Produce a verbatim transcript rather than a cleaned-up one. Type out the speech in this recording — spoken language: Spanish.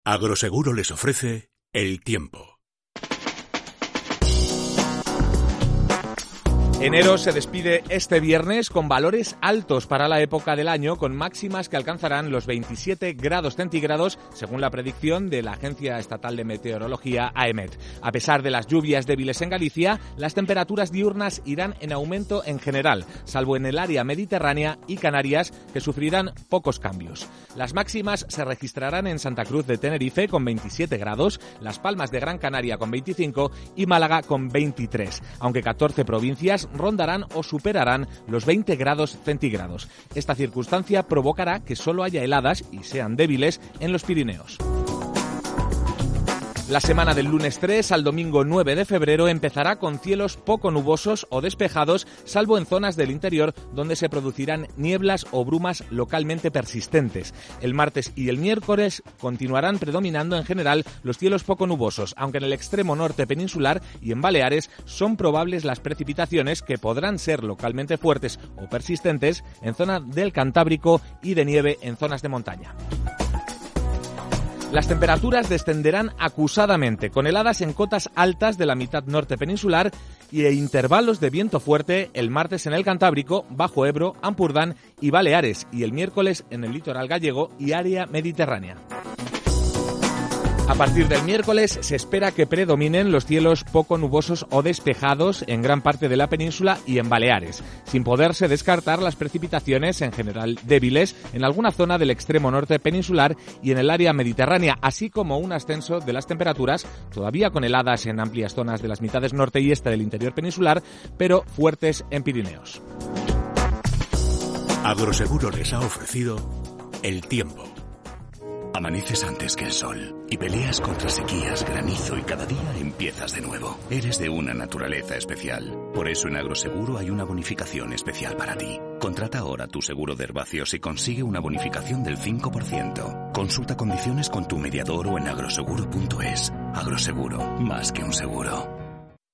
Agroseguro les ofrece el tiempo. Enero se despide este viernes con valores altos para la época del año, con máximas que alcanzarán los veintisiete grados centígrados, según la predicción de la Agencia Estatal de Meteorología, AEMET. A pesar de las lluvias débiles en Galicia, las temperaturas diurnas irán en aumento en general, salvo en el área mediterránea y Canarias, que sufrirán pocos cambios. Las máximas se registrarán en Santa Cruz de Tenerife con veintisiete grados, Las Palmas de Gran Canaria con veinticinco y Málaga con veintitrés, aunque catorce provincias rondarán o superarán los veinte grados centígrados. Esta circunstancia provocará que solo haya heladas y sean débiles en los Pirineos. La semana del lunes tres al domingo nueve de febrero empezará con cielos poco nubosos o despejados, salvo en zonas del interior donde se producirán nieblas o brumas localmente persistentes. El martes y el miércoles continuarán predominando en general los cielos poco nubosos, aunque en el extremo norte peninsular y en Baleares son probables las precipitaciones que podrán ser localmente fuertes o persistentes en zona del Cantábrico y de nieve en zonas de montaña. Las temperaturas descenderán acusadamente, con heladas en cotas altas de la mitad norte peninsular y e intervalos de viento fuerte el martes en el Cantábrico, Bajo Ebro, Ampurdán y Baleares, y el miércoles en el litoral gallego y área mediterránea. A partir del miércoles se espera que predominen los cielos poco nubosos o despejados en gran parte de la península y en Baleares, sin poderse descartar las precipitaciones en general débiles en alguna zona del extremo norte peninsular y en el área mediterránea, así como un ascenso de las temperaturas, todavía con heladas en amplias zonas de las mitades norte y este del interior peninsular, pero fuertes en Pirineos. Agroseguro les ha ofrecido el tiempo. Amaneces antes que el sol y peleas contra sequías, granizo y cada día empiezas de nuevo. Eres de una naturaleza especial. Por eso en Agroseguro hay una bonificación especial para ti. Contrata ahora tu seguro de herbáceos y consigue una bonificación del cinco por ciento. Consulta condiciones con tu mediador o en agroseguro punto es. Agroseguro, más que un seguro.